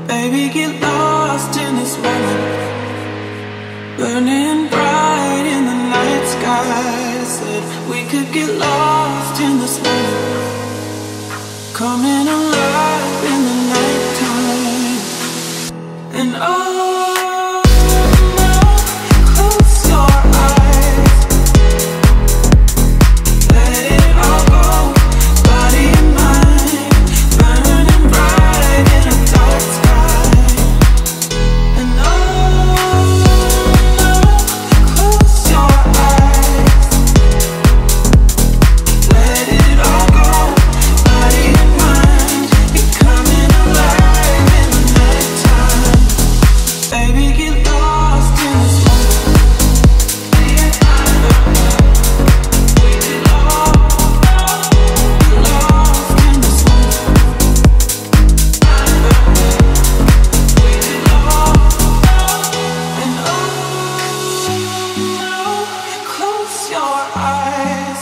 Baby, get lost in this moment, burning bright in the night sky. Said we could get lost in this moment, coming alive in the nighttime. And oh, close your eyes, let it all go, body and mind, burning bright in a dark sky. And oh, close your eyes, let it all go, body and mind, you're coming alive in the nighttime. Baby, get lost in this moment. We get lost in this moment. We get lost. And oh, close your eyes,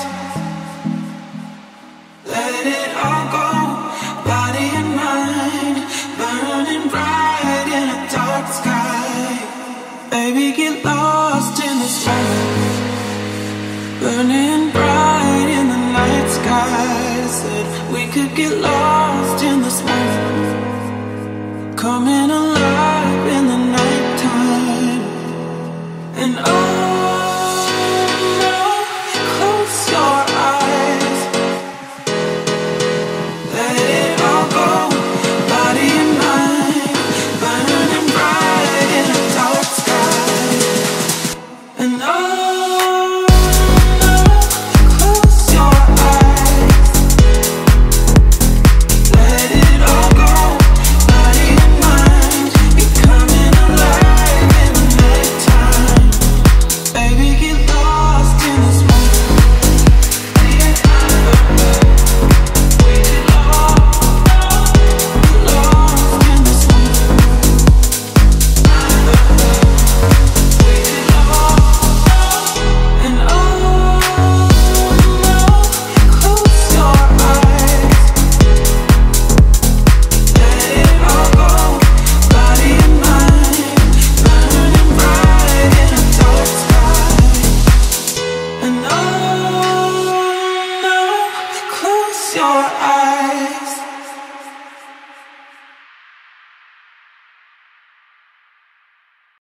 let it all go, body and mind, burning bright in a dark sky. Baby, get lost in this moment, burning bright in the night sky. Said we could get lost in this moment, coming alive.